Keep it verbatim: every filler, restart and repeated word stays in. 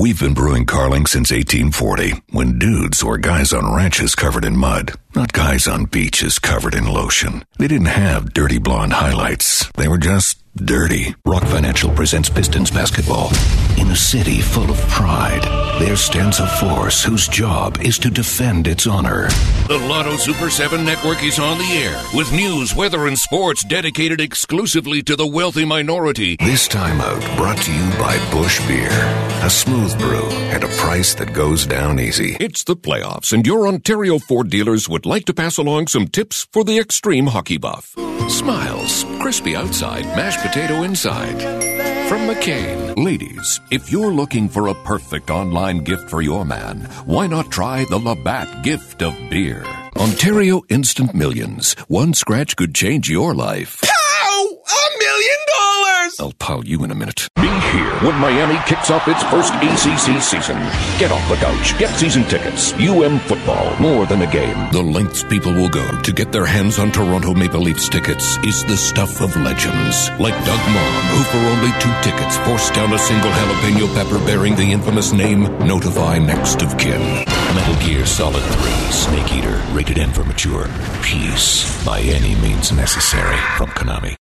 We've been brewing Carling since eighteen forty, when dudes were guys on ranches covered in mud, not guys on beaches covered in lotion. They didn't have dirty blonde highlights. They were just dirty. Rock Financial presents Pistons basketball. In a city full of pride, there stands a force whose job is to defend its honor. The Lotto Super seven Network is on the air with news, weather, and sports dedicated exclusively to the wealthy minority. This time out brought to you by Busch Beer. A smooth brew at a price that goes down easy. It's the playoffs, and your Ontario Ford dealers would like to pass along some tips for the extreme hockey buff. Smiles, crispy outside, mashed potato inside. From McCain. Ladies, if you're looking for a perfect online gift for your man, why not try the Labatt gift of beer? Ontario Instant Millions. One scratch could change your life. Pow! A million dollars! I'll pow you in a minute. Be here when Miami kicks off its first A C C season. Get off the couch. Get season tickets. U M football. More than a game. The lengths people will go to get their hands on Toronto Maple Leafs tickets is the stuff of legends. Like Doug Mom, who for only two tickets forced down a single jalapeno pepper bearing the infamous name Notify Next of Kin. Metal Gear Solid three, Snake Eater, rated N for mature. Peace by any means necessary from Konami.